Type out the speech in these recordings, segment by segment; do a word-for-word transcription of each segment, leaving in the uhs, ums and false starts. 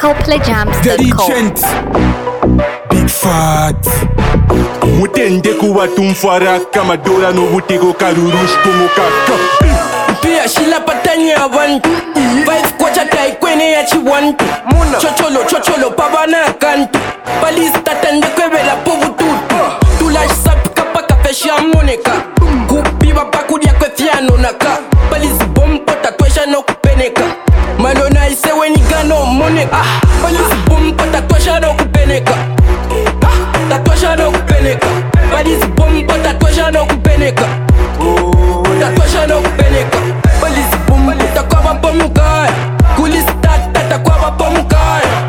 coplay jams dot com. Big Fat Mutende kuwa tumfara kama dora no butego karurush como kaka. Pia shila patanya abantu Five kwacha tai kwene ya chiwantu Chocholo chocholo pabana kantu Palista tende kwebela povu tutu Tulash sap kapa kafesha moneka Kupiba pakudia kwe fiano naka Palisi bompo tatwesha no kupeneka Malona isewe ni gano moneka Palisi bompo tatwesha no kupeneka Tatwesha no kupeneka Palisi bompo tatwesha no kupeneka Tatwesha no kupeneka Palisi bompo takwaba pomukaya Kulistata takwaba pomukaya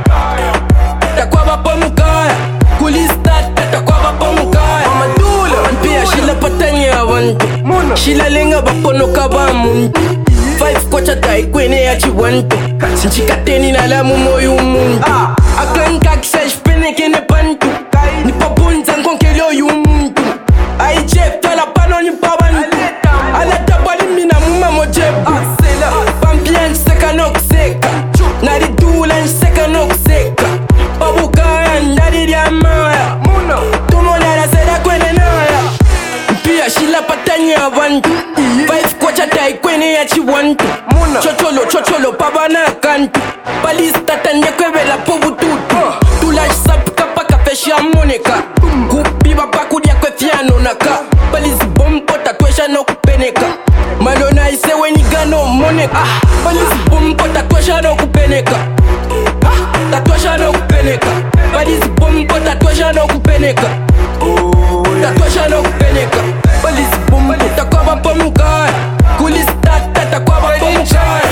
Takwaba pomukaya Kulistata takwaba pomukaya Mamadula Mpia shila patanya awantu Shila lenga baponoka ba muntu Five kwacha tai kwene ya chiwantu Sinchikateni na lamu moyu muntu Akanka kisesh pene kene pantu Nipabunza nkonkelo yu muntu Aichef tala pano nipabantu Alatabali mina muma mojebu Pampia nseka no kuseka Naridula nseka no kuseka Babukaya ndari ya maya Tumonara seda kwene naya Pia shila patanya abantu Five kwacha tai kwene ya chiwantu Chocholo chocholo pabana kantu Palista tanye kwebela povu tutu Tulash sap kapa kafesha moneka Kupiba pakudia kwe fiano naka Palisi bompo tatwesha no kupeneka Malona isewe ni gano moneka Palisi bompo tatwesha no kupeneka Tatwesha no kupeneka Palisi bompo tatwesha no kupeneka Tatwesha no kupeneka Palisi bompo takwaba pomukaya Kulistata takwaba pomukaya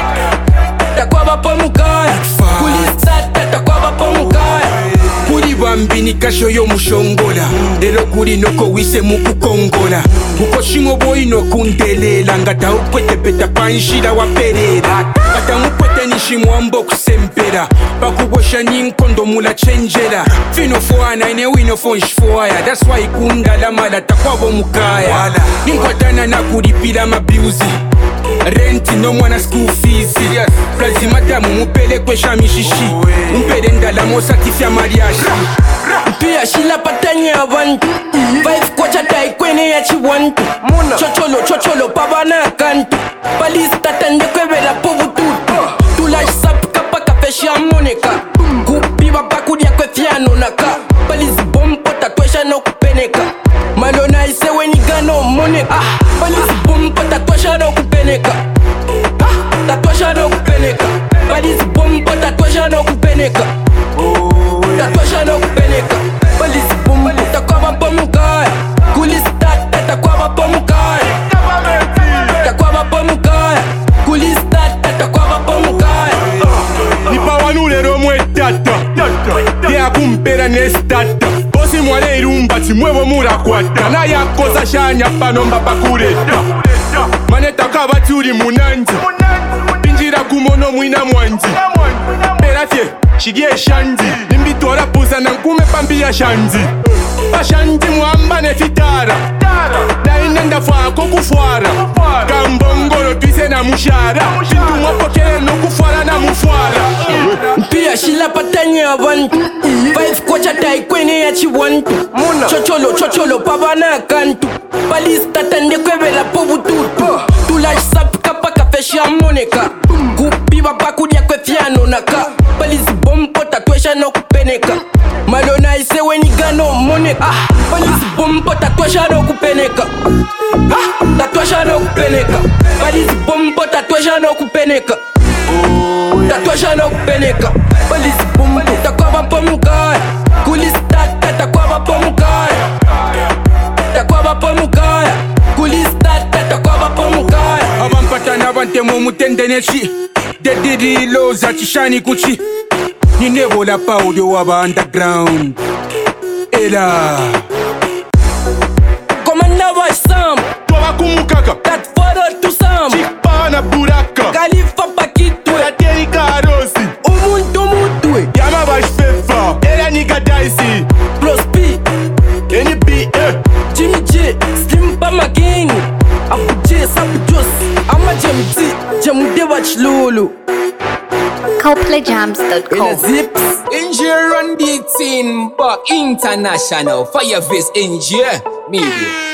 Takwaba pomukaya Kulistata takwaba pomukaya Kuri bambini kasho yo mushongola Lero kuri noko wise mukukongola Uko shingo boy no kundelela Ngata ukwete peta panshira wa perera Ngata ukwete nishimwambo kusempera Bakubosha ninkondo mula chenjera Fino foana ine wino fonshfoaya That's why kundala mala takwabo mukaya Ninkwatana na kuripila mabiuzi Renti no mwana school fees Plazi madamu mupele kwesha mishishi Mpele ndala mo satifia mariashi Pia shila patanya abantu Five kwacha tai kwene ya chiwantu Chocholo chocholo pabana kantu Palista tende kwebela povu tutu Tulash sap kapa kafesha moneka Kupiba pakudia kwe fiano naka Palisi bompo tatwesha no kupeneka Malona isewe ni gano moneka Palisi bompo tatwesha no kupeneka Tatwesha no kupeneka Palisi bompo tatwesha no kupeneka Tatwesha no kupeneka Palisi bompo takwaba pomukaya Kulistata takwaba pomukaya Takwaba pomukaya Kulistata takwaba pomukaya Nipa wanulero mwetata Tea kumpera nestata Bosi mwale irumba chimwevo murakwata Na yakosa shanya panomba pakureta Maneta kabati uri munanzi Pinjira kumono mwina mwanzi Perafye shigie shanzi Nimbitora puza na nkume pambia shanzi Pashanzi mwamba nefitara Na inenda fako kufuara Kambongolo twise na mushara Shintu mwapokele no kufuara na mufuara Pia shila patanya abantu Five kwacha tai kwene ya chiwantu Chocholo chocholo pabana kantu Palista tende kwebela povu tutu Tulash sap kapa kafesha moneka Kupiba pakudia kwe fiano naka Palisi bompo tatwesha no kupeneka Malona isewe ni gano moneka Palisi bompo tatwesha no kupeneka Tatwesha no kupeneka Palisi bompo tatwesha no kupeneka Tatwesha no kupeneka Palisi bompo takwaba pomukaya Kulistata takwaba pomukaya Takwaba pomukaya Kulistata takwaba pomukaya Abampatana abantemo mutende nechi Dedirilo za chishani kuchi Ninebola pa audio waba underground Ela Komanda wa Sam Toba kumukaka That photo to Sam Chipana buraka Khalifa pakitwe Tateri karosi Umuntu mutwe Yama bashfefa Ela nika daisi Plus P N B A Jimmy J Slim Pama King Abu J Sabu Jos Ama Jem T Jemude Wach Lulu coplay jams dot In a com. zips. Injure on the team, but international. Fire face injure. Media.